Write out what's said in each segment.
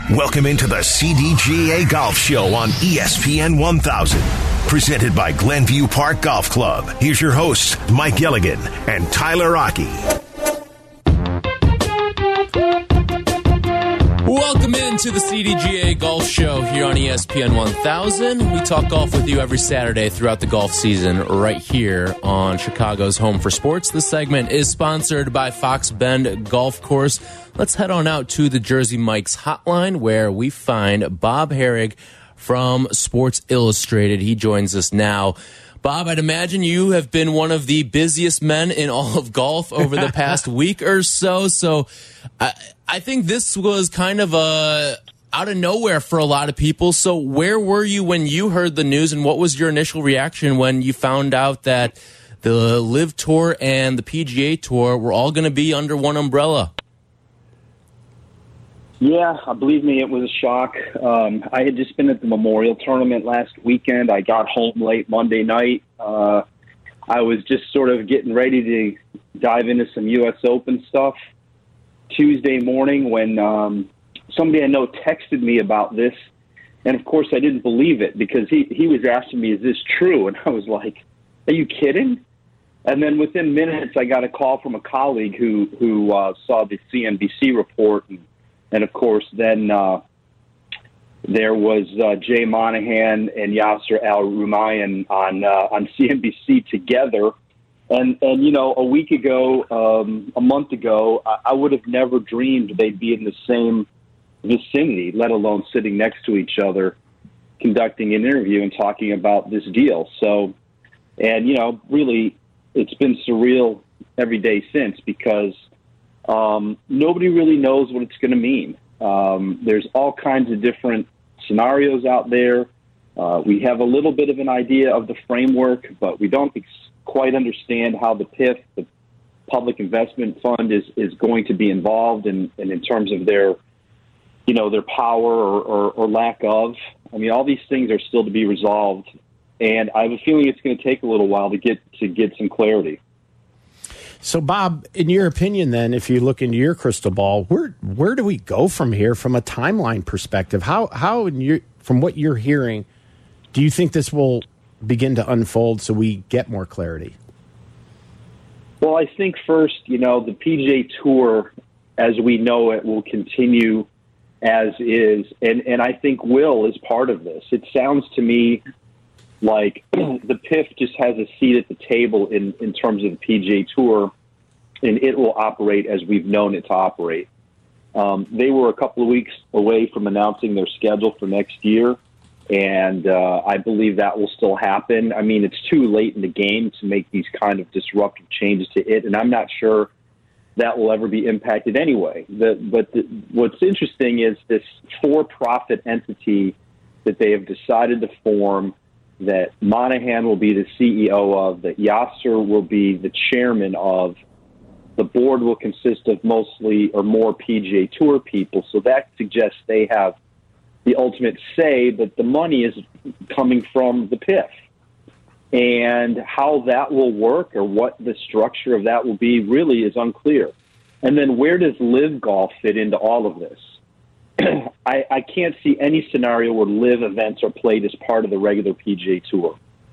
Welcome into the CDGA Golf Show on ESPN 1000. Presented by Glenview Park Golf Club. Here's your hosts, Mike Gilligan and Tyler Rocky. Welcome into the CDGA Golf Show here on ESPN 1000. We talk golf with you every Saturday throughout the golf season right here on Chicago's Home for Sports. This segment is sponsored by Fox Bend Golf Course. Let's head on out to the Jersey Mike's hotline where we find Bob Harig from Sports Illustrated. He joins us now. Bob, I'd imagine you have been one of the busiest men in all of golf over the past week or so. So I think this was kind of out of nowhere for a lot of people. So where were you when you heard the news, and what was your initial reaction when you found out that the LIV Tour and the PGA Tour were all going to be under one umbrella? Yeah, believe me, it was a shock. I had just been at the Memorial Tournament last weekend. I got home late Monday night. I was just sort of getting ready to dive into some U.S. Open stuff. Tuesday morning when somebody I know texted me about this, and of course I didn't believe it because he was asking me, is this true? And I was like, are you kidding? And then within minutes I got a call from a colleague who saw the CNBC report, and of course, then there was Jay Monahan and Yasser Al-Rumayyan on CNBC together. And you know, a week ago, a month ago, I would have never dreamed they'd be in the same vicinity, let alone sitting next to each other, conducting an interview and talking about this deal. So, and you know, really, it's been surreal every day since because nobody really knows what it's going to mean. There's all kinds of different scenarios out there. We have a little bit of an idea of the framework, but we don't quite understand how the PIF, the Public Investment Fund, is going to be involved and in terms of their, you know, their power or lack of. I mean, all these things are still to be resolved, and I have a feeling it's going to take a little while to get some clarity. So, Bob, in your opinion, then, if you look into your crystal ball, where do we go from here from a timeline perspective? How from what you're hearing, do you think this will begin to unfold so we get more clarity? Well, I think first, you know, the PGA Tour, as we know it, will continue as is, and I think Will is part of this. It sounds to me like the PIF just has a seat at the table in terms of the PGA Tour, and it will operate as we've known it to operate. They were a couple of weeks away from announcing their schedule for next year, and I believe that will still happen. I mean, it's too late in the game to make these kind of disruptive changes to it, and I'm not sure that will ever be impacted anyway. What's interesting is this for-profit entity that they have decided to form, that Monahan will be the CEO of, that Yasser will be the chairman of. The board will consist of mostly or more PGA Tour people, so that suggests they have the ultimate say, but the money is coming from the PIF. And how that will work or what the structure of that will be really is unclear. And then where does LIV Golf fit into all of this? I can't see any scenario where LIV events are played as part of the regular PGA Tour.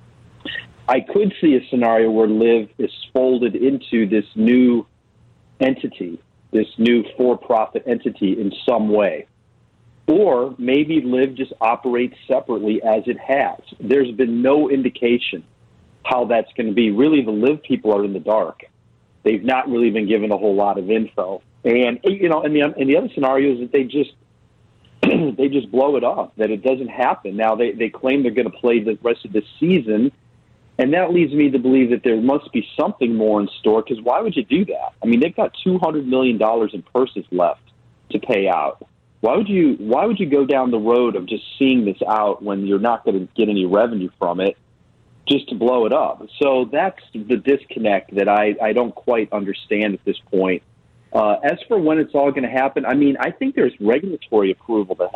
I could see a scenario where LIV is folded into this new entity, this new for-profit entity in some way. Or maybe LIV just operates separately as it has. There's been no indication how that's going to be. Really, the LIV people are in the dark. They've not really been given a whole lot of info. And, you know, and the other scenario is that they just blow it off, that it doesn't happen. Now, they claim they're going to play the rest of the season, and that leads me to believe that there must be something more in store, because why would you do that? I mean, they've got $200 million in purses left to pay out. Why would you go down the road of just seeing this out when you're not going to get any revenue from it just to blow it up? So that's the disconnect that I don't quite understand at this point. As for when it's all going to happen, I mean, I think there's regulatory approval that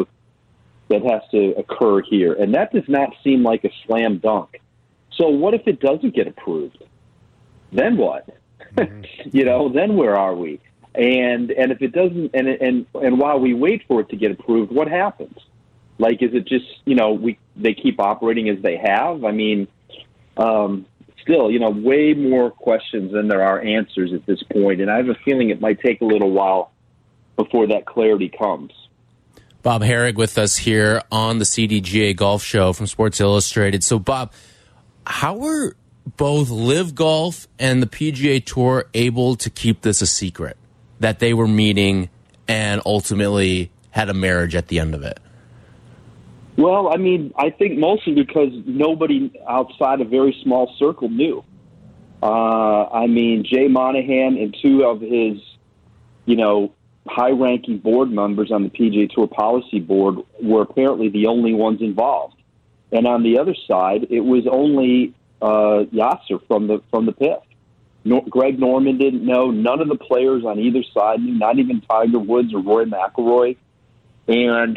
has to occur here, and that does not seem like a slam dunk. So what if it doesn't get approved? Then what? You know, then where are we? And if it doesn't, and while we wait for it to get approved, what happens? Like, is it just, they keep operating as they have? I mean, still, way more questions than there are answers at this point, and I have a feeling it might take a little while before that clarity comes. Bob Harig with us here on the CDGA Golf Show from Sports Illustrated. So, Bob, how were both Live Golf and the PGA Tour able to keep this a secret, that they were meeting and ultimately had a marriage at the end of it? Well, I mean, I think mostly because nobody outside a very small circle knew. I mean, Jay Monahan and two of his, high-ranking board members on the PGA Tour Policy Board were apparently the only ones involved. And on the other side, it was only Yasser from the PIF. Greg Norman didn't know. None of the players on either side knew, not even Tiger Woods or Rory McIlroy. And,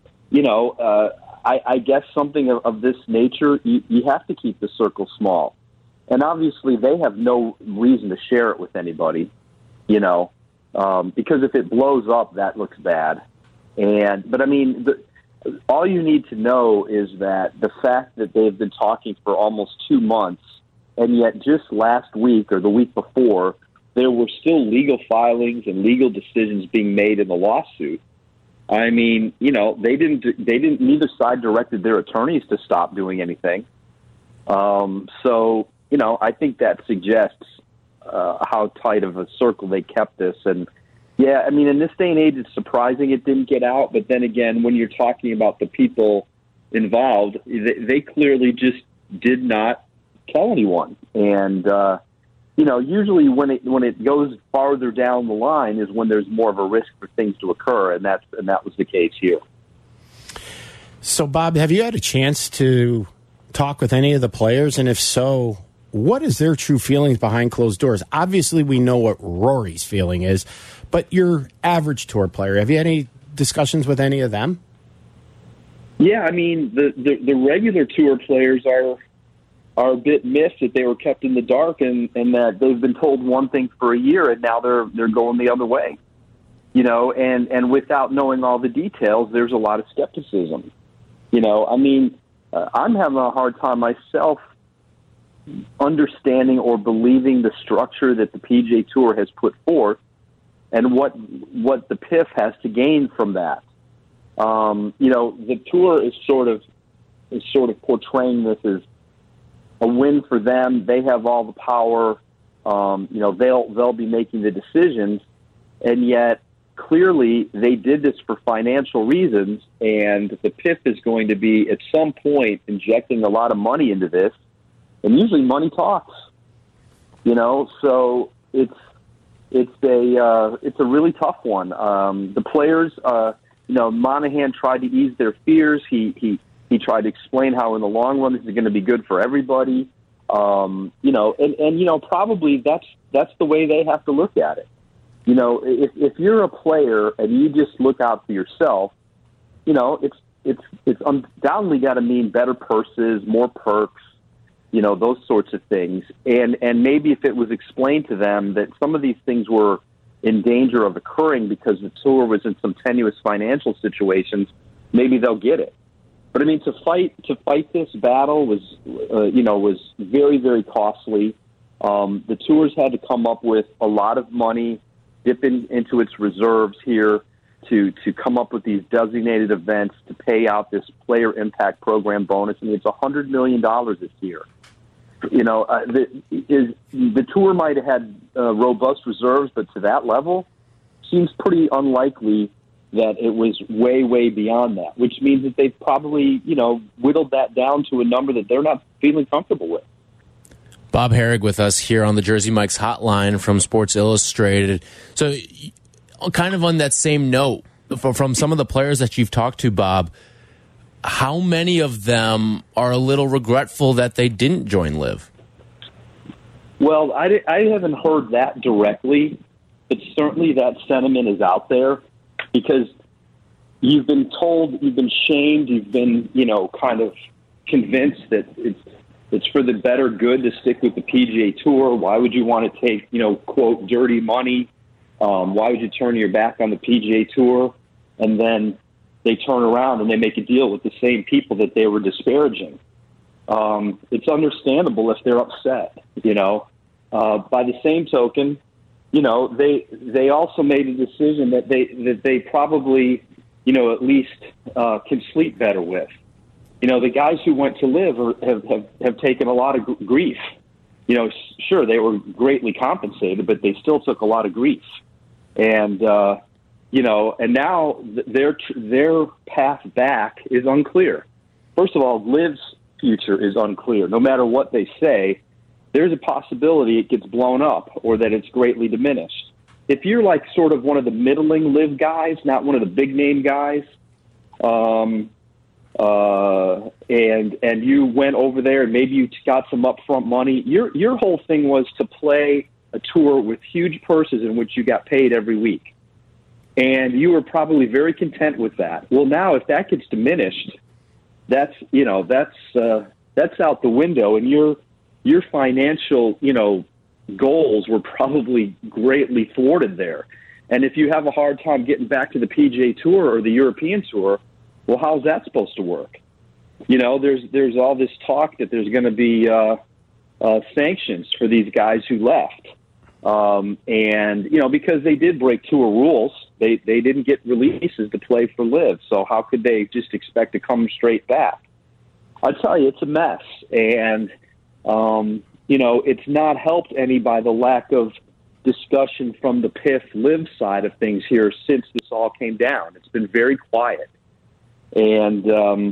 I guess something of this nature, you have to keep the circle small. And obviously they have no reason to share it with anybody, because if it blows up, that looks bad. But I mean, all you need to know is that the fact that they've been talking for almost 2 months, and yet just last week or the week before, there were still legal filings and legal decisions being made in the lawsuit. I mean, they didn't, neither side directed their attorneys to stop doing anything. So, I think that suggests how tight of a circle they kept this. And yeah, I mean, in this day and age, it's surprising it didn't get out. But then again, when you're talking about the people involved, they clearly just did not tell anyone. And, usually when it goes farther down the line is when there's more of a risk for things to occur, and that was the case here. So, Bob, have you had a chance to talk with any of the players? And if so, what is their true feelings behind closed doors? Obviously, we know what Rory's feeling is, but your average tour player, have you had any discussions with any of them? Yeah, I mean, the regular tour players are a bit miffed that they were kept in the dark and that they've been told one thing for a year and now they're going the other way. And without knowing all the details, there's a lot of skepticism. I mean, I'm having a hard time myself understanding or believing the structure that the PGA Tour has put forth and what the PIF has to gain from that. The tour is sort of portraying this as a win for them. They have all the power. They'll be making the decisions, and yet clearly they did this for financial reasons. And the PIF is going to be at some point injecting a lot of money into this, and usually money talks. So it's a really tough one. The players, Monahan tried to ease their fears. He tried to explain how in the long run this is going to be good for everybody. Probably that's the way they have to look at it. If you're a player and you just look out for yourself, it's undoubtedly got to mean better purses, more perks, those sorts of things. And maybe if it was explained to them that some of these things were in danger of occurring because the tour was in some tenuous financial situations, maybe they'll get it. But I mean, to fight this battle was very, very costly. The tours had to come up with a lot of money, dip into its reserves here to come up with these designated events to pay out this player impact program bonus. I mean, it's $100 million this year. The tour might have had robust reserves, but to that level, seems pretty unlikely that it was way, way beyond that, which means that they've probably, whittled that down to a number that they're not feeling comfortable with. Bob Harig with us here on the Jersey Mike's hotline from Sports Illustrated. So kind of on that same note, from some of the players that you've talked to, Bob, how many of them are a little regretful that they didn't join Live? Well, I haven't heard that directly, but certainly that sentiment is out there. Because you've been told, you've been shamed, you've been, kind of convinced that it's for the better good to stick with the PGA Tour. Why would you want to take, quote, dirty money Why would you turn your back on the PGA Tour and then they turn around and they make a deal with the same people that they were disparaging? It's understandable if they're upset, By the same token, they also made a decision that they probably, at least can sleep better with. The guys who went to LIV have taken a lot of grief. Sure, they were greatly compensated, but they still took a lot of grief. And, and now their path back is unclear. First of all, LIV's future is unclear. No matter what they say, there's a possibility it gets blown up or that it's greatly diminished. If you're like sort of one of the middling LIV guys, not one of the big name guys, and you went over there and maybe you got some upfront money, your whole thing was to play a tour with huge purses in which you got paid every week. And you were probably very content with that. Well, now if that gets diminished, that's out the window, and your financial, goals were probably greatly thwarted there. And if you have a hard time getting back to the PGA Tour or the European Tour, well, how's that supposed to work? There's all this talk that there's going to be sanctions for these guys who left. And because they did break tour rules, they didn't get releases to play for LIV. So how could they just expect to come straight back? I tell you, it's a mess. And, it's not helped any by the lack of discussion from the PIF LIV side of things here since this all came down. It's been very quiet. And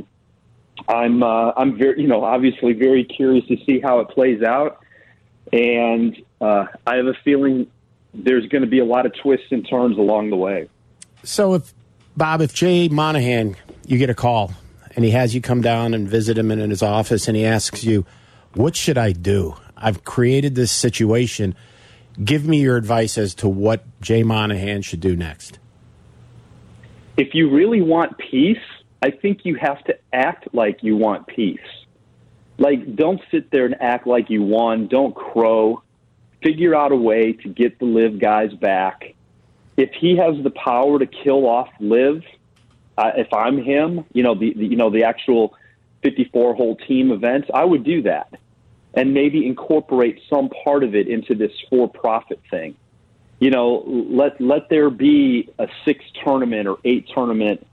I'm very, obviously very curious to see how it plays out. And I have a feeling there's going to be a lot of twists and turns along the way. So if Jay Monahan, you get a call and he has you come down and visit him in his office and he asks you, what should I do? I've created this situation. Give me your advice as to what Jay Monahan should do next. If you really want peace, I think you have to act like you want peace. Like, don't sit there and act like you won. Don't crow. Figure out a way to get the LIV guys back. If he has the power to kill off LIV, if I'm him, the actual 54-hole team events, I would do that and maybe incorporate some part of it into this for-profit thing. Let there be a 6-tournament or 8-tournament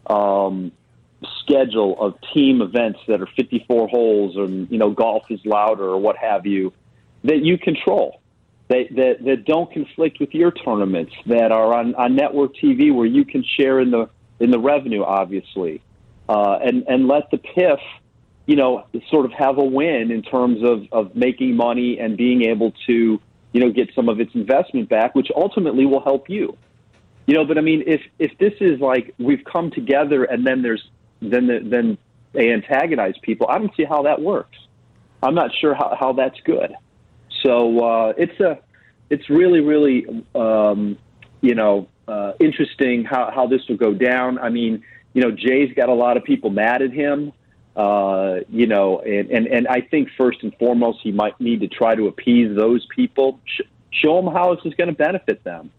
schedule of team events that are 54 holes, and golf is louder or what have you, that you control, that don't conflict with your tournaments, that are on network TV where you can share in the revenue, obviously, and let the PIF sort of have a win in terms of making money and being able to get some of its investment back, which ultimately will help you. But I mean, if this is like we've come together and then then they antagonize people, I don't see how that works. I'm not sure how that's good. So it's really, really interesting how this will go down. I mean, Jay's got a lot of people mad at him, and I think first and foremost he might need to try to appease those people, show them how this is going to benefit them.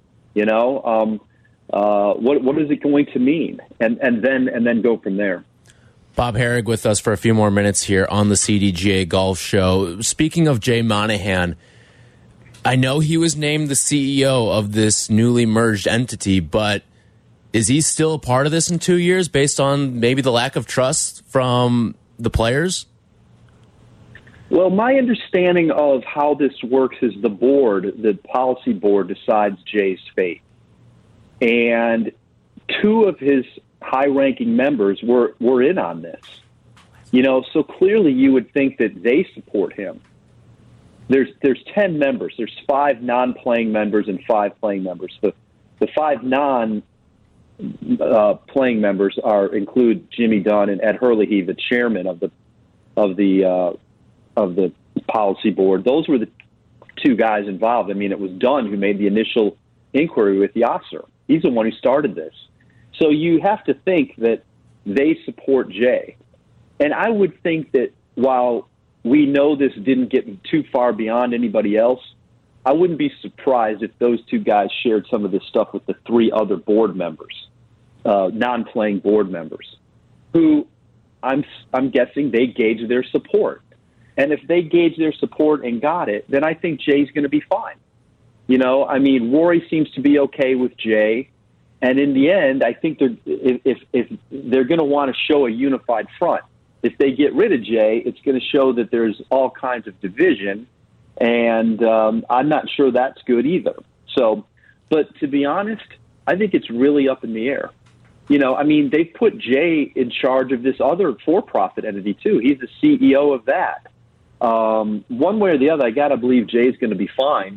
What is it going to mean, and then go from there. Bob Harig with us for a few more minutes here on the CDGA Golf Show. Speaking of Jay Monahan, I know he was named the CEO of this newly merged entity, but is he still a part of this in 2 years based on maybe the lack of trust from the players? Well, my understanding of how this works is the policy board decides Jay's fate. And 2 of his high-ranking members were in on this. So clearly you would think that they support him. There's 10 members. There's 5 non-playing members and 5 playing members. The 5 non-playing members include Jimmy Dunn and Ed Herlihy, the chairman of the policy board. Those were the 2 guys involved. I mean, it was Dunn who made the initial inquiry with Yasser. He's the one who started this. So you have to think that they support Jay. And I would think that while we know this didn't get too far beyond anybody else, I wouldn't be surprised if those two guys shared some of this stuff with the 3 other board members, non-playing board members, who I'm guessing they gauge their support. And if they gauge their support and got it, then I think Jay's going to be fine. I mean, Rory seems to be okay with Jay. And in the end, I think if they're going to want to show a unified front, if they get rid of Jay, it's going to show that there's all kinds of division. And I'm not sure that's good either. So, but to be honest, I think it's really up in the air. I mean, they put Jay in charge of this other for-profit entity, too. He's the CEO of that. One way or the other, I got to believe Jay's going to be fine.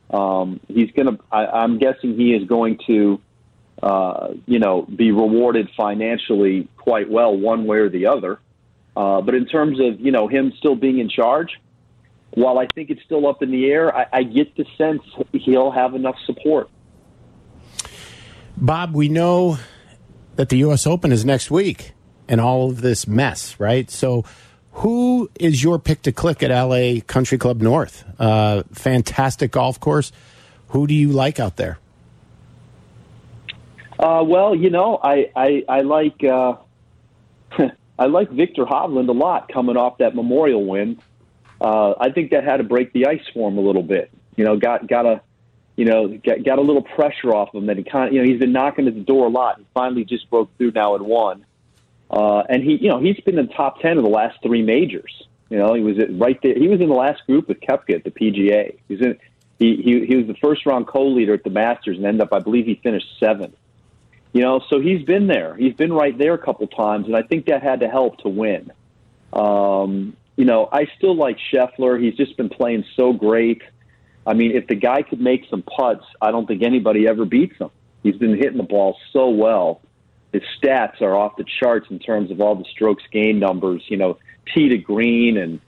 I'm guessing he is going to, be rewarded financially quite well one way or the other. But in terms of, him still being in charge, while I think it's still up in the air, I get the sense he'll have enough support. Bob, we know that the U.S. Open is next week and all of this mess, right? So who is your pick to click at LA Country Club North? Fantastic golf course. Who do you like out there? Well, I like I like Victor Hovland a lot coming off that Memorial win. I think that had to break the ice for him a little bit. Got a little pressure off him. That he's been knocking at the door a lot. He finally just broke through now and won. And he's been in the top 10 of the last 3 majors. He was right there. He was in the last group with Koepka at the PGA. He was the first round co-leader at the Masters and ended up, I believe, he finished 7th. So he's been there. He's been right there a couple times, and I think that had to help to win. I still like Scheffler. He's just been playing so great. I mean, if the guy could make some putts, I don't think anybody ever beats him. He's been hitting the ball so well. His stats are off the charts in terms of all the strokes gained numbers, tee to green and,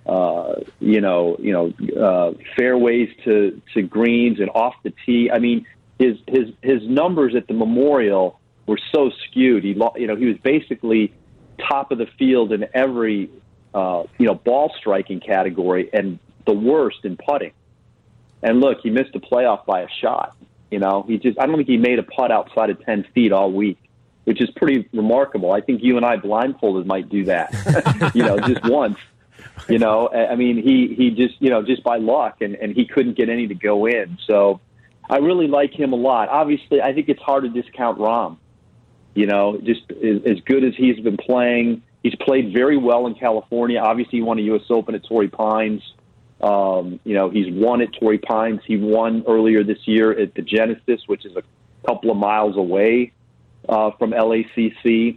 fairways to greens and off the tee. I mean, his numbers at the Memorial were so skewed. He was basically top of the field in every, ball striking category and the worst in putting. And look, he missed a playoff by a shot. I don't think he made a putt outside of 10 feet all week, which is pretty remarkable. I think you and I blindfolded might do that, just once. I mean, he just by luck, and he couldn't get any to go in. So I really like him a lot. Obviously, I think it's hard to discount Rahm. Just as good as he's been playing. He's played very well in California. Obviously, he won a U.S. Open at Torrey Pines. He's won at Torrey Pines. He won earlier this year at the Genesis, which is a couple of miles away from LACC.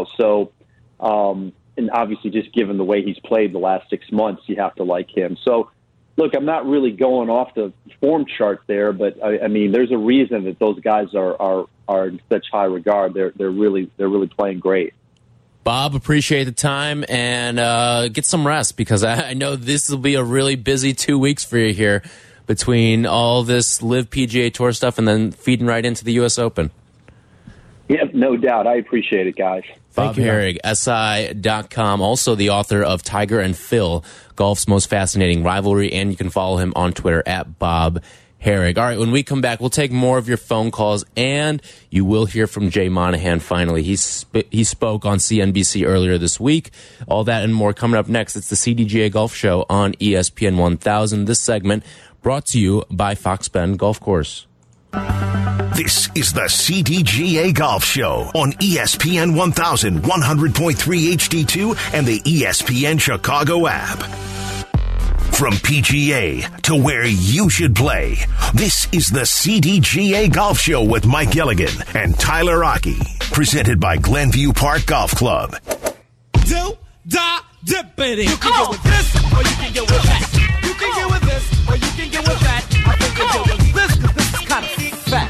And obviously just given the way he's played the last 6 months, you have to like him. So, look, I'm not really going off the form chart there, but I mean, there's a reason that those guys are in such high regard. They're really playing great. Bob, appreciate the time and get some rest because I know this will be a really busy 2 weeks for you here between all this Live PGA Tour stuff and then feeding right into the U.S. Open. Yep, no doubt. I appreciate it, guys. Bob Harig, SI.com, also the author of Tiger and Phil, Golf's Most Fascinating Rivalry, and you can follow him on Twitter at Bob Harig. All right, when we come back, we'll take more of your phone calls, and you will hear from Jay Monahan finally. He spoke on CNBC earlier this week. All that and more coming up next. It's the CDGA Golf Show on ESPN 1000. This segment brought to you by Fox Bend Golf Course. This is the CDGA Golf Show on ESPN 1000, 100.3 HD2, and the ESPN Chicago app. From PGA to where you should play, this is the CDGA Golf Show with Mike Gilligan and Tyler Rocky, presented by Glenview Park Golf Club. Do, da, dippity. You can get with this, or you can get with that. You can get with this, or you can get with that. I think you can get with this, because this is kind of fat.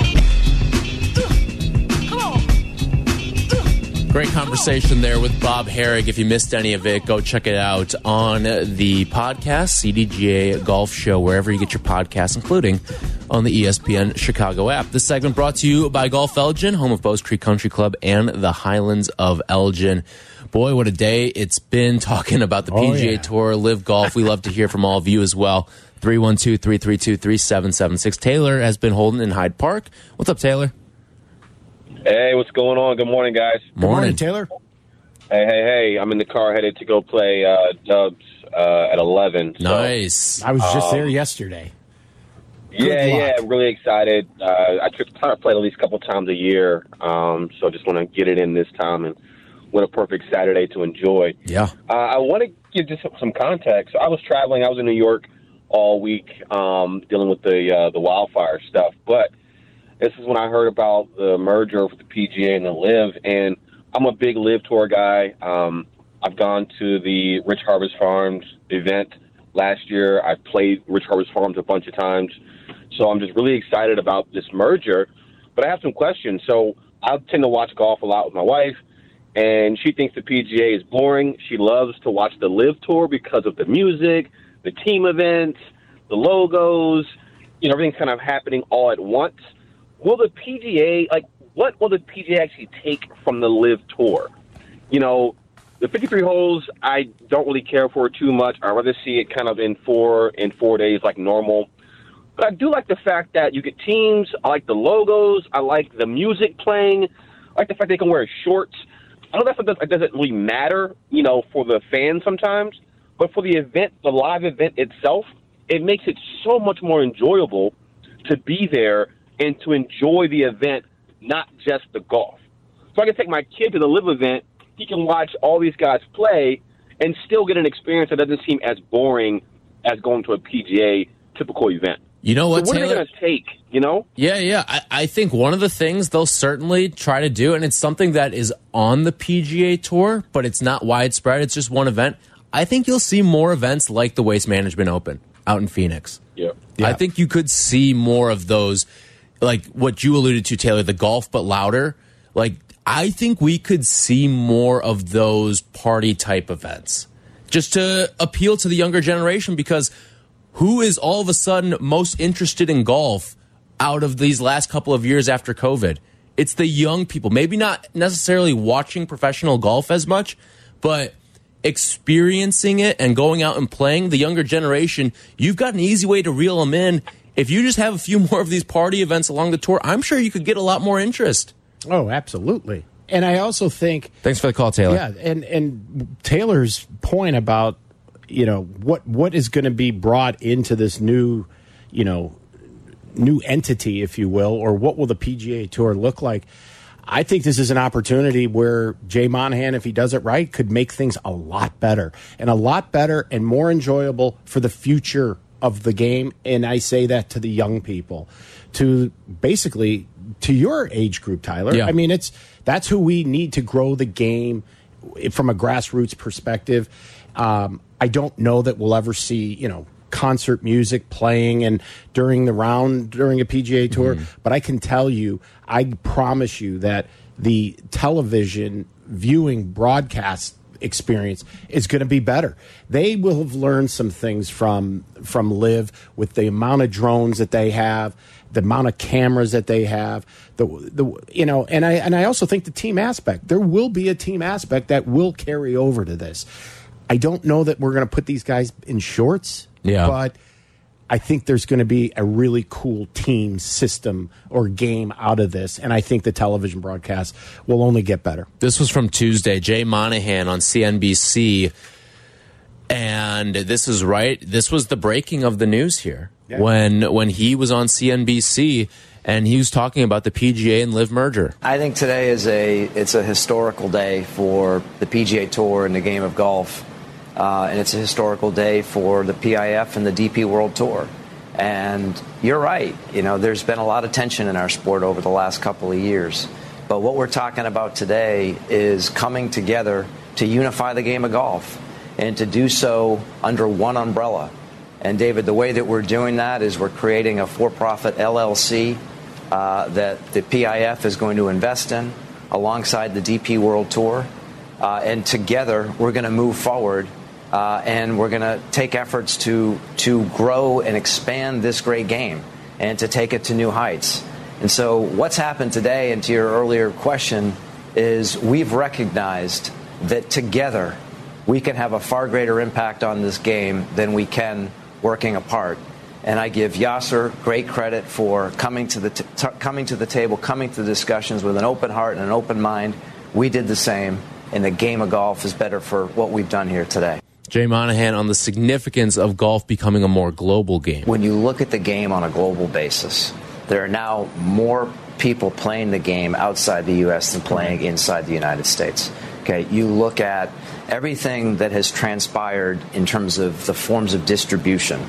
Great conversation there with Bob Harig. If you missed any of it, go check it out on the podcast, CDGA Golf Show, wherever you get your podcasts, including on the ESPN Chicago app. This segment brought to you by Golf Elgin, home of Bose Creek Country Club and the Highlands of Elgin. Boy, what a day it's been talking about the PGA Tour, Live Golf. We love to hear from all of you as well. 312-332-3776. Taylor has been holding in Hyde Park. What's up, Taylor? Hey, what's going on? Good morning, guys. Good morning, Taylor. Hey. I'm in the car headed to go play Dubs at 11. So, Nice. I was just there yesterday. Yeah, really excited. I try to play at least a couple times a year, so just want to get it in this time and what a perfect Saturday to enjoy. Yeah. I want to give just some context. I was traveling. I was in New York all week dealing with the wildfire stuff, but this is when I heard about the merger with the PGA and the LIV, and I'm a big LIV Tour guy. I've gone to the Rich Harvest Farms event last year. I've played Rich Harvest Farms a bunch of times, so I'm just really excited about this merger. But I have some questions. So I tend to watch golf a lot with my wife, and she thinks the PGA is boring. She loves to watch the LIV Tour because of the music, the team events, the logos, everything's kind of happening all at once. Will the PGA, what will the PGA actually take from the LIV Tour? The 53 holes, I don't really care for too much. I'd rather see it kind of in 4 days like normal. But I do like the fact that you get teams. I like the logos. I like the music playing. I like the fact they can wear shorts. I know that doesn't really matter, for the fans sometimes. But for the event, the live event itself, it makes it so much more enjoyable to be there and to enjoy the event, not just the golf. So I can take my kid to the LIV event. He can watch all these guys play and still get an experience that doesn't seem as boring as going to a PGA typical event. You know what, so what Taylor? are they going to take, Yeah. I think one of the things they'll certainly try to do, and it's something that is on the PGA Tour, but it's not widespread. It's just one event. I think you'll see more events like the Waste Management Open out in Phoenix. Yeah. I think you could see more of those, like what you alluded to, Taylor, the golf but louder. I think we could see more of those party type events just to appeal to the younger generation, because who is all of a sudden most interested in golf out of these last couple of years after COVID? It's the young people, maybe not necessarily watching professional golf as much, but experiencing it and going out and playing. The younger generation, you've got an easy way to reel them in. If you just have a few more of these party events along the tour, I'm sure you could get a lot more interest. Oh, absolutely. And I also think... Thanks for the call, Taylor. Yeah, and Taylor's point about, what is going to be brought into this new entity, if you will, or what will the PGA Tour look like? I think this is an opportunity where Jay Monahan, if he does it right, could make things a lot better and more enjoyable for the future of the game. And I say that to the young people, to basically to your age group, Tyler. Yeah. I mean, that's who we need to grow the game from a grassroots perspective. I don't know that we'll ever see, concert music playing and during a PGA Tour, but I can tell you, I promise you that the television viewing broadcast experience is going to be better. They will have learned some things from LIV with the amount of drones that they have, the amount of cameras that they have, and I also think the team aspect. There will be a team aspect that will carry over to this. I don't know that we're going to put these guys in shorts, but I think there's going to be a really cool team system or game out of this, and I think the television broadcast will only get better. This was from Tuesday. Jay Monahan on CNBC, and this is right. This was the breaking of the news here when he was on CNBC, and he was talking about the PGA and LIV merger. I think today is it's a historical day for the PGA Tour and the game of golf. And it's a historical day for the PIF and the DP World Tour. And you're right. There's been a lot of tension in our sport over the last couple of years. But what we're talking about today is coming together to unify the game of golf and to do so under one umbrella. And, David, the way that we're doing that is we're creating a for-profit LLC that the PIF is going to invest in alongside the DP World Tour. And together we're going to move forward. And we're going to take efforts to grow and expand this great game and to take it to new heights. And so what's happened today, and to your earlier question, is we've recognized that together we can have a far greater impact on this game than we can working apart. And I give Yasser great credit for coming to the table, coming to the discussions with an open heart and an open mind. We did the same, and the game of golf is better for what we've done here today. Jay Monahan on the significance of golf becoming a more global game. When you look at the game on a global basis, there are now more people playing the game outside the U.S. than playing inside the United States. Okay, you look at everything that has transpired in terms of the forms of distribution,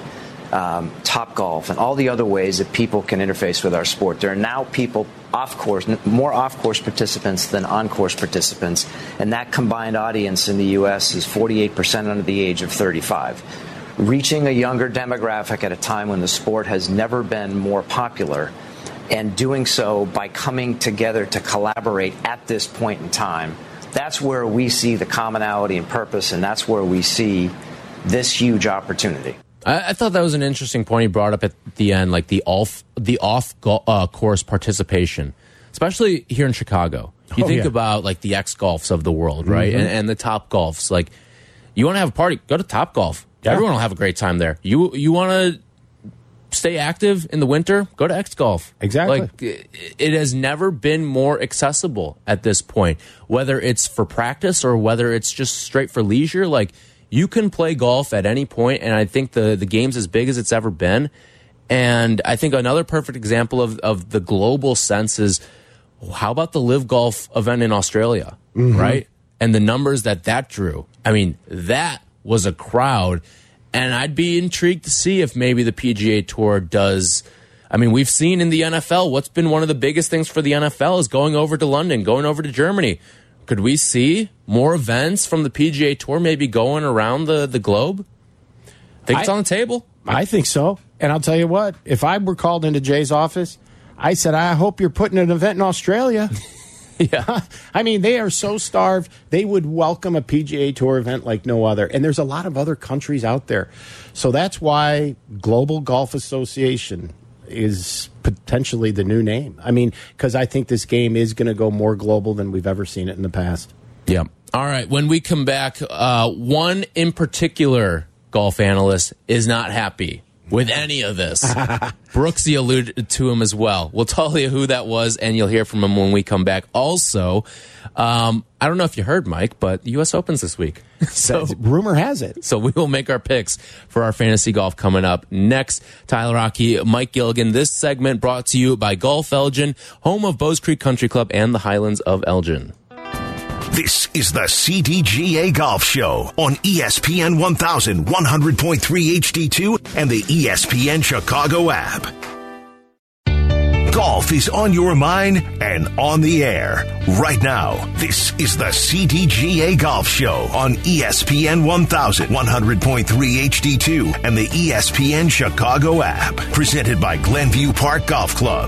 Topgolf, and all the other ways that people can interface with our sport. There are now people off-course, more off-course participants than on-course participants, and that combined audience in the U.S. is 48% under the age of 35. Reaching a younger demographic at a time when the sport has never been more popular, and doing so by coming together to collaborate at this point in time, that's where we see the commonality and purpose, and that's where we see this huge opportunity. I thought that was an interesting point he brought up at the end, like the off-course participation, especially here in Chicago. You think about like the X-Golfs of the world, right? And the Topgolfs. Like, you want to have a party, go to Topgolf. Yeah. Everyone will have a great time there. You want to stay active in the winter, go to X-Golf. Exactly. Like, it has never been more accessible at this point, whether it's for practice or whether it's just straight for leisure. Like, you can play golf at any point, and I think the game's as big as it's ever been. And I think another perfect example of the global sense is, how about the Live Golf event in Australia, right? And the numbers that drew. I mean, that was a crowd, and I'd be intrigued to see if maybe the PGA Tour does. I mean, we've seen in the NFL, what's been one of the biggest things for the NFL is going over to London, going over to Germany. Could we see more events from the PGA Tour maybe going around the globe? Think it's on the table? I think so. And I'll tell you what, if I were called into Jay's office, I said, I hope you're putting an event in Australia. Yeah. I mean, they are so starved. They would welcome a PGA Tour event like no other. And there's a lot of other countries out there. So that's why Global Golf Association is potentially the new name. I mean, because I think this game is going to go more global than we've ever seen it in the past. Yeah. All right. When we come back, one in particular golf analyst is not happy with any of this. Brooksy alluded to him as well. We'll tell you who that was, and you'll hear from him when we come back. Also, I don't know if you heard, Mike, but the U.S. Open's this week. So rumor has it. So we will make our picks for our fantasy golf coming up next. Tyler Rocky, Mike Gilligan. This segment brought to you by Golf Elgin, home of Bowes Creek Country Club and the Highlands of Elgin. This is the CDGA Golf Show on ESPN 1100.3 HD2 and the ESPN Chicago app. Golf is on your mind and on the air. Right now, this is the CDGA Golf Show on ESPN 1100.3 HD2 and the ESPN Chicago app. Presented by Glenview Park Golf Club.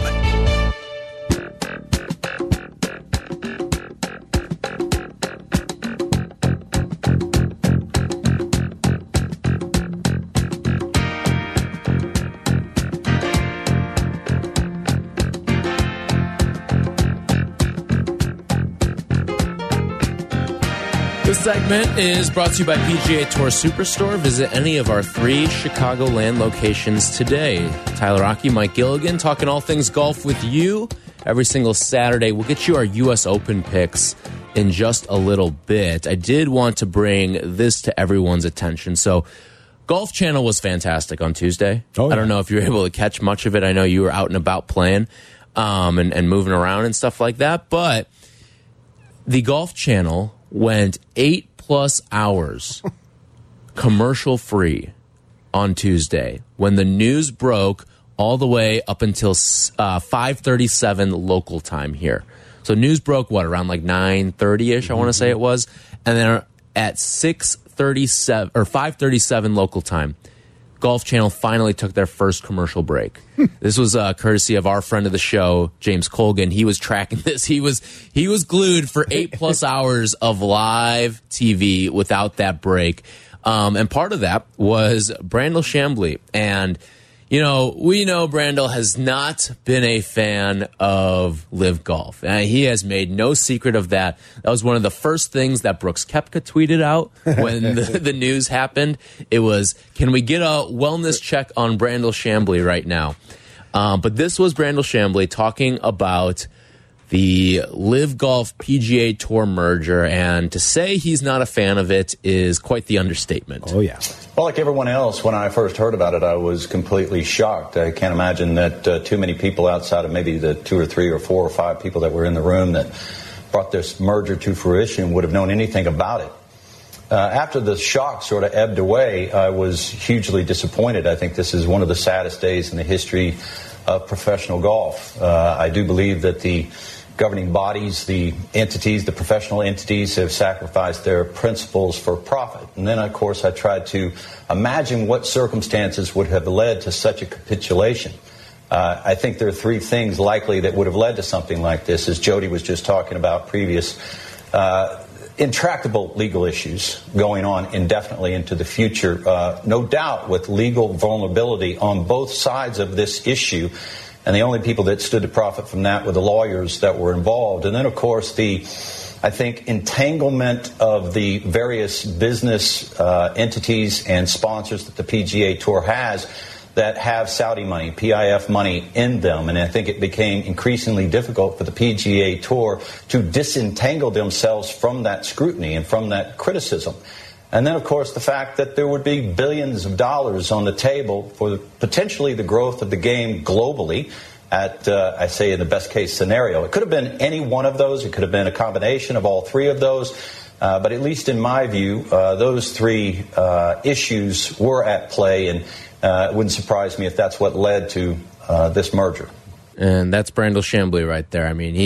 This segment is brought to you by PGA Tour Superstore. Visit any of our 3 Chicagoland locations today. Tyler Rocky, Mike Gilligan, talking all things golf with you every single Saturday. We'll get you our U.S. Open picks in just a little bit. I did want to bring this to everyone's attention. So, Golf Channel was fantastic on Tuesday. Oh, yeah. I don't know if you were able to catch much of it. I know you were out and about playing and moving around and stuff like that. But the Golf Channel went 8+ hours commercial free on Tuesday when the news broke all the way up until 5:37 local time here. So news broke around like 9:30ish, I want to say it was, and then at 6:37 or 5:37 local time, Golf Channel finally took their first commercial break. This was courtesy of our friend of the show, James Colgan. He was tracking this. He was glued for 8+ hours of live TV without that break. And part of that was Brandel Chambly. And, You know, we know Brandel has not been a fan of Live Golf. He has made no secret of that. That was one of the first things that Brooks Koepka tweeted out when the news happened. It was, can we get a wellness check on Brandel Chambly right now? But this was Brandel Chambly talking about the Live Golf PGA Tour merger, and to say he's not a fan of it is quite the understatement. Oh, yeah. Well, like everyone else, when I first heard about it, I was completely shocked. I can't imagine that too many people outside of maybe the 2 or 3 or 4 or 5 people that were in the room that brought this merger to fruition would have known anything about it. After the shock sort of ebbed away, I was hugely disappointed. I think this is one of the saddest days in the history of professional golf. I do believe that the governing bodies, the entities, the professional entities have sacrificed their principles for profit. And then, of course, I tried to imagine what circumstances would have led to such a capitulation. I think there are 3 things likely that would have led to something like this, as Jody was just talking about previous. Intractable legal issues going on indefinitely into the future, no doubt with legal vulnerability on both sides of this issue. And the only people that stood to profit from that were the lawyers that were involved. And then, of course, I think, entanglement of the various business entities and sponsors that the PGA Tour has that have Saudi money, PIF money in them. And I think it became increasingly difficult for the PGA Tour to disentangle themselves from that scrutiny and from that criticism. And then, of course, the fact that there would be billions of dollars on the table for potentially the growth of the game globally at, I say, in the best case scenario. It could have been any one of those. It could have been a combination of all 3 of those. But at least in my view, those 3 issues were at play, and it wouldn't surprise me if that's what led to this merger. And that's Brandel Chambly right there. I mean,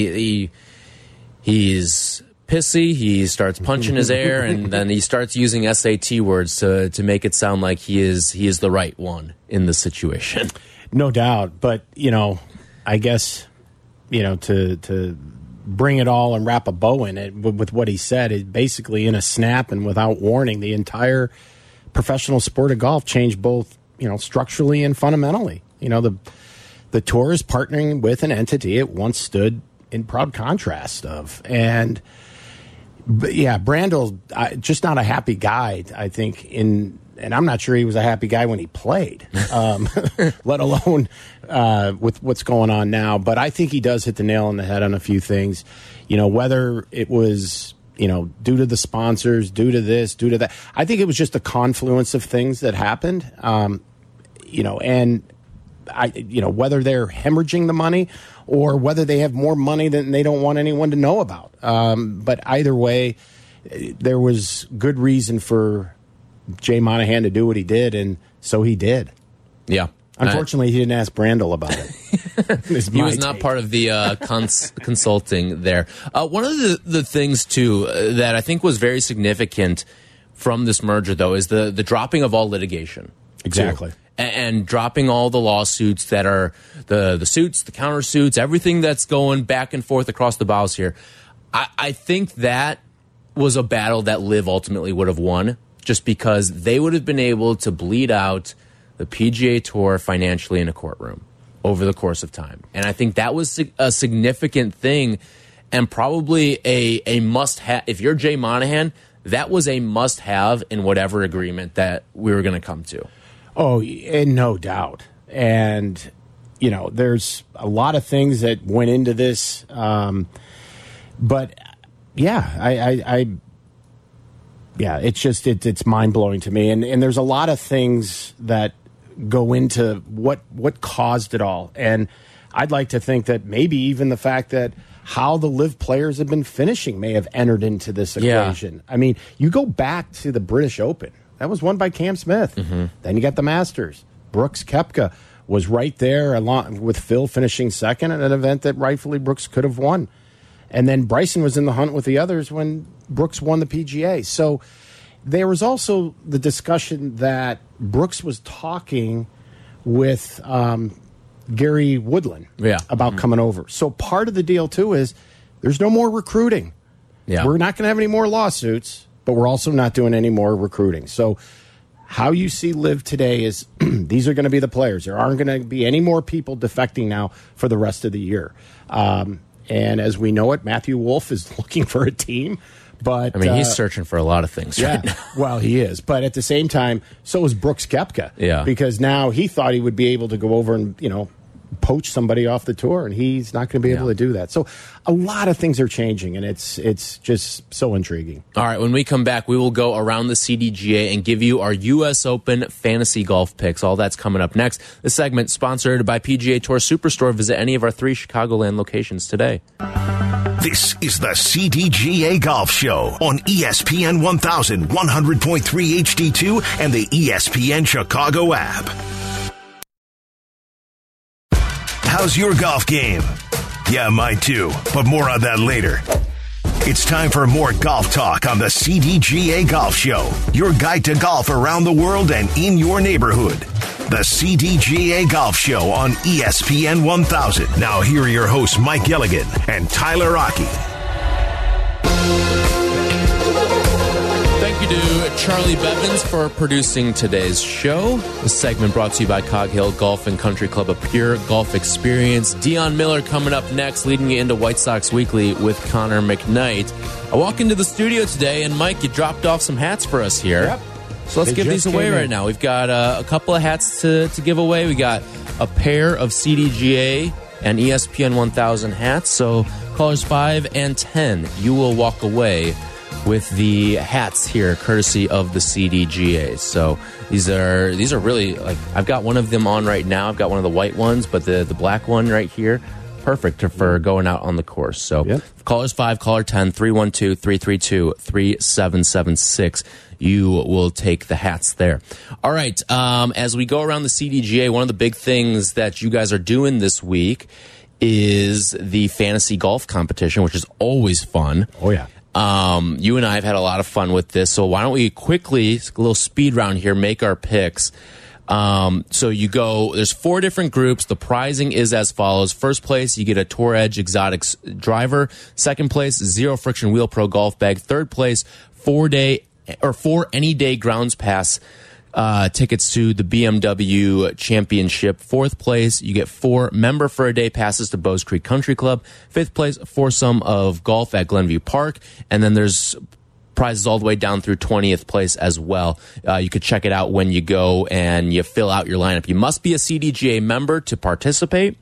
he's pissy, he starts punching his air, and then he starts using SAT words to make it sound like he is the right one in the situation. No doubt. But, you know, I guess, you know, to bring it all and wrap a bow in it with what he said, it basically in a snap and without warning, the entire professional sport of golf changed both, you know, structurally and fundamentally. You know, the tour is partnering with an entity it once stood in proud contrast of. And but yeah, Brandel, just not a happy guy, I think, and I'm not sure he was a happy guy when he played, let alone with what's going on now. But I think he does hit the nail on the head on a few things. You know, whether it was, you know, due to the sponsors, due to this, due to that. I think it was just a confluence of things that happened, you know, and whether they're hemorrhaging the money or whether they have more money than they don't want anyone to know about. But either way, there was good reason for Jay Monahan to do what he did, and so he did. Yeah. Unfortunately, he didn't ask Brandel about it. He was not part of the consulting there. One of the things, too, that I think was very significant from this merger, though, is the dropping of all litigation. Exactly. Too. And dropping all the lawsuits that are the suits, the countersuits, everything that's going back and forth across the bows here. I think that was a battle that Liv ultimately would have won, just because they would have been able to bleed out the PGA Tour financially in a courtroom over the course of time. And I think that was a significant thing, and probably a must-have. If you're Jay Monahan, that was a must-have in whatever agreement that we were going to come to. Oh, and no doubt. And, you know, there's a lot of things that went into this. But, yeah, it's just, it's mind-blowing to me. And there's a lot of things that go into what caused it all. And I'd like to think that maybe even the fact that how the Live players have been finishing may have entered into this equation. Yeah. I mean, you go back to the British Open. That was won by Cam Smith. Mm-hmm. Then you got the Masters. Brooks Koepka was right there along with Phil finishing second at an event that rightfully Brooks could have won. And then Bryson was in the hunt with the others when Brooks won the PGA. So there was also the discussion that Brooks was talking with Gary Woodland about coming over. So part of the deal, too, is there's no more recruiting. Yeah. We're not going to have any more lawsuits, but we're also not doing any more recruiting. So how you see Live today is these are going to be the players. There aren't going to be any more people defecting now for the rest of the year. And as we know it, Matthew Wolff is looking for a team. But I mean, he's searching for a lot of things right now. Well, he is. But at the same time, so is Brooks Koepka. Yeah. Because now he thought he would be able to go over and, poach somebody off the tour, and he's not going to be able to do that. So a lot of things are changing, and it's just so intriguing. All right, when we come back, we will go around the CDGA and give you our U.S. Open fantasy golf picks. All that's coming up next. This segment sponsored by PGA Tour Superstore. Visit any of our 3 Chicagoland locations today. This is the CDGA Golf Show on ESPN 1000, 100.3 HD2, and the ESPN Chicago app. How's your golf game? Yeah, mine too, but more on that later. It's time for more golf talk on the CDGA Golf Show, your guide to golf around the world and in your neighborhood. The CDGA Golf Show on ESPN 1000. Now here are your hosts, Mike Gilligan and Tyler Rocky. Thank you to Charlie Bevins for producing today's show. This segment brought to you by Cog Hill Golf and Country Club, a pure golf experience. Dion Miller coming up next, leading you into White Sox Weekly with Connor McKnight. I walk into the studio today, and Mike, you dropped off some hats for us here. Yep. So let's give these away right now. We've got a couple of hats to give away. We got a pair of CDGA and ESPN 1000 hats. So callers 5 and 10, you will walk away with the hats here, courtesy of the CDGA. So these are really, like, I've got one of them on right now. I've got one of the white ones, but the black one right here, perfect for going out on the course. So callers 5, caller 10, 312-332-3776. You will take the hats there. All right. As we go around the CDGA, one of the big things that you guys are doing this week is the fantasy golf competition, which is always fun. Oh, yeah. You and I have had a lot of fun with this, so why don't we quickly, a little speed round here, make our picks. So you go, there's 4 different groups. The pricing is as follows. First place, you get a Tour Edge Exotics driver. Second place, Zero Friction Wheel Pro golf bag. Third place, 4 any day grounds pass tickets to the BMW Championship. Fourth place, you get 4 member for a day passes to Bowes Creek Country Club. Fifth place, foursome of golf at Glenview Park. And then there's prizes all the way down through 20th place as well. You could check it out when you go and you fill out your lineup. You must be a CDGA member to participate.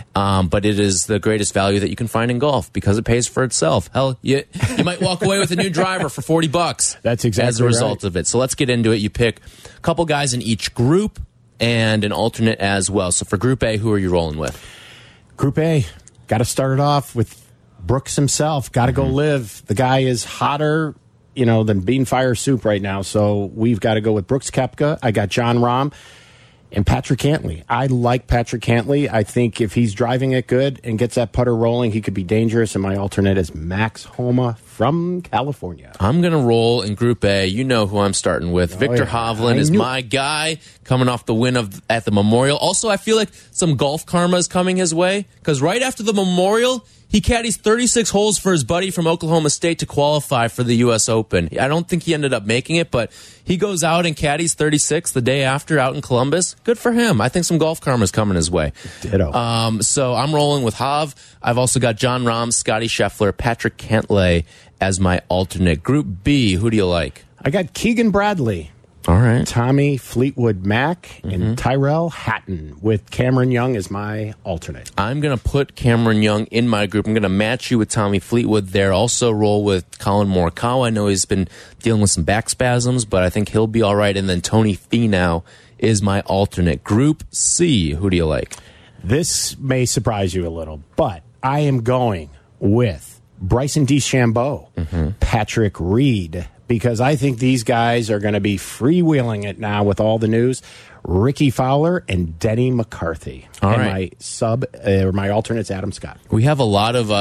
But it is the greatest value that you can find in golf because it pays for itself. Hell, you might walk away with a new driver for $40. That's exactly as a result of it. So let's get into it. You pick a couple guys in each group and an alternate as well. So for Group A, who are you rolling with? Group A, got to start it off with Brooks himself. Got to go live. The guy is hotter, than bean fire soup right now. So we've got to go with Brooks Koepka. I got Jon Rahm. And Patrick Cantlay. I like Patrick Cantlay. I think if he's driving it good and gets that putter rolling, he could be dangerous. And my alternate is Max Homa from California. I'm going to roll in Group A. You know who I'm starting with. Victor Hovland is my guy, coming off the win at the Memorial. Also, I feel like some golf karma is coming his way because right after the Memorial, he caddies 36 holes for his buddy from Oklahoma State to qualify for the U.S. Open. I don't think he ended up making it, but he goes out and caddies 36 the day after out in Columbus. Good for him. I think some golf karma is coming his way. Ditto. So I'm rolling with Hov. I've also got Jon Rahm, Scotty Scheffler, Patrick Cantlay as my alternate. Group B, who do you like? I got Keegan Bradley. All right. Tommy Fleetwood Mac and Tyrell Hatton with Cameron Young as my alternate. I'm going to put Cameron Young in my group. I'm going to match you with Tommy Fleetwood there. Also roll with Colin Morikawa. I know he's been dealing with some back spasms, but I think he'll be all right. And then Tony Finau is my alternate. Group C, who do you like? This may surprise you a little, but I am going with Bryson DeChambeau, Patrick Reed, because I think these guys are going to be freewheeling it now with all the news. Ricky Fowler and Denny McCarthy. All and right. my alternate's Adam Scott. We have a lot of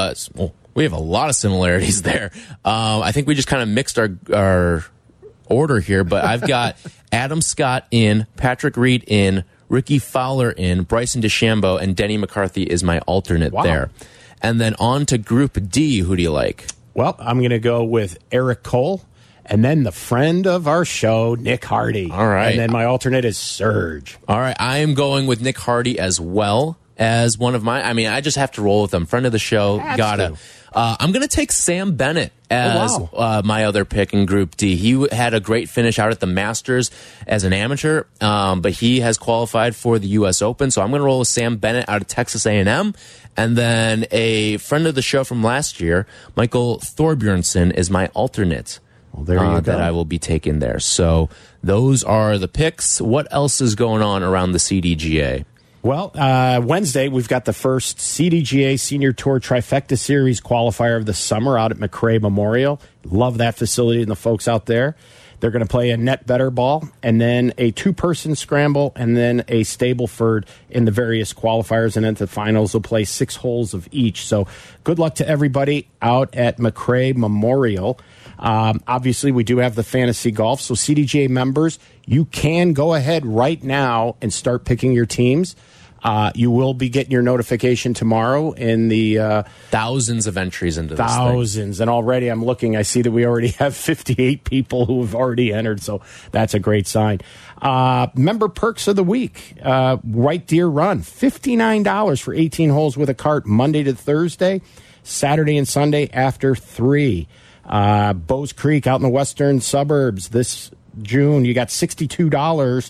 similarities there. I think we just kind of mixed our order here, but I've got Adam Scott in, Patrick Reed in, Ricky Fowler in, Bryson DeChambeau, and Denny McCarthy is my alternate there. And then on to Group D, who do you like? Well, I'm going to go with Eric Cole And then the friend of our show, Nick Hardy. All right. And then my alternate is Serge. All right. I am going with Nick Hardy as well as one of my. I mean, I just have to roll with him. Friend of the show. Gotta. I'm going to take Sam Bennett as my other pick in Group D. He had a great finish out at the Masters as an amateur, but he has qualified for the U.S. Open. So I'm going to roll with Sam Bennett out of Texas A&M. And then a friend of the show from last year, Michael Thorbjornsen, is my alternate. Well, there you go. That I will be taking there. So those are the picks. What else is going on around the CDGA? Well, Wednesday, we've got the first CDGA Senior Tour Trifecta Series qualifier of the summer out at McRae Memorial. Love that facility and the folks out there. They're going to play a net better ball and then a two-person scramble and then a Stableford in the various qualifiers. And then the finals will play 6 holes of each. So good luck to everybody out at McRae Memorial. Obviously, we do have the fantasy golf. So CDGA members, you can go ahead right now and start picking your teams. You will be getting your notification tomorrow in the thousands of entries into this thing. And already I'm looking, I see that we already have 58 people who have already entered, so that's a great sign. Member perks of the week, Right Deer Run, $59 for 18 holes with a cart, Monday to Thursday, Saturday and Sunday after 3. Bowes Creek out in the western suburbs this June, you got $62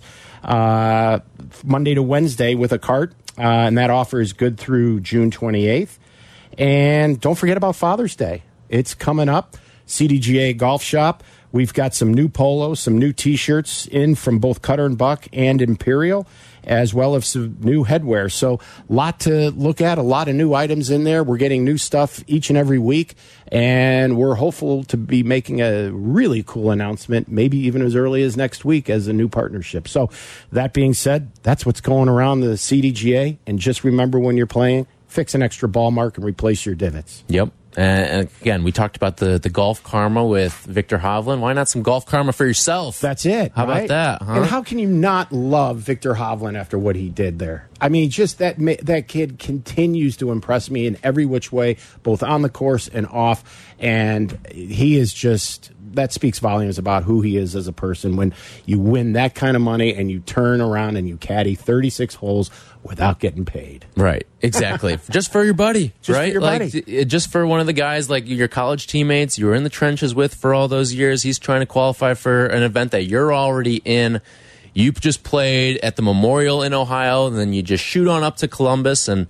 Monday to Wednesday with a cart, and that offer is good through June 28th. And don't forget about Father's Day. It's coming up. CDGA Golf Shop. We've got some new polos, some new T-shirts in from both Cutter and Buck and Imperial, as well as some new headwear. So a lot to look at, a lot of new items in there. We're getting new stuff each and every week, and we're hopeful to be making a really cool announcement, maybe even as early as next week as a new partnership. So that being said, that's what's going around the CDGA. And just remember when you're playing, fix an extra ball mark and replace your divots. Yep. And again, we talked about the golf karma with Victor Hovland. Why not some golf karma for yourself? That's it. How about that? Huh? And how can you not love Victor Hovland after what he did there? I mean, just that kid continues to impress me in every which way, both on the course and off. And he is just, that speaks volumes about who he is as a person. When you win that kind of money and you turn around and you caddy 36 holes without getting paid. Right, exactly. Just for your buddy, just right? For your buddy. Just for one of the guys like your college teammates you were in the trenches with for all those years. He's trying to qualify for an event that you're already in. You just played at the Memorial in Ohio, and then you just shoot on up to Columbus, and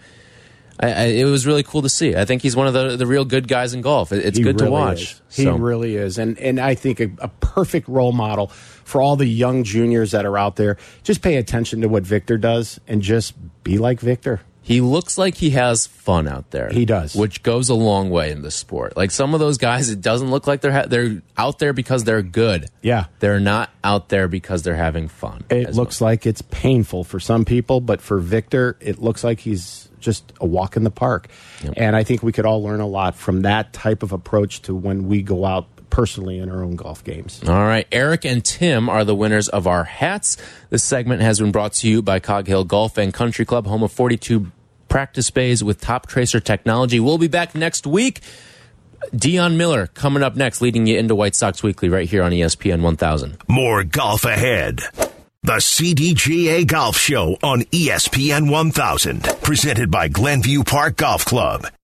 it was really cool to see. I think he's one of the real good guys in golf. It's good to watch. He really is. And I think a perfect role model for all the young juniors that are out there. Just pay attention to what Victor does and just be like Victor. He looks like he has fun out there. He does. Which goes a long way in this sport. Like some of those guys, it doesn't look like they're out there because they're good. Yeah. They're not out there because they're having fun. It looks like it's painful for some people, but for Victor, it looks like he's just a walk in the park. Yep. And I think we could all learn a lot from that type of approach to when we go out personally in our own golf games. All right. Eric and Tim are the winners of our hats. This segment has been brought to you by Cog Hill Golf and Country Club, home of 42 practice bays with top tracer technology. We'll be back next week. Dion Miller coming up next, leading you into White Sox Weekly right here on ESPN 1000. More golf ahead. The CDGA Golf Show on ESPN 1000, presented by Glenview Park Golf Club.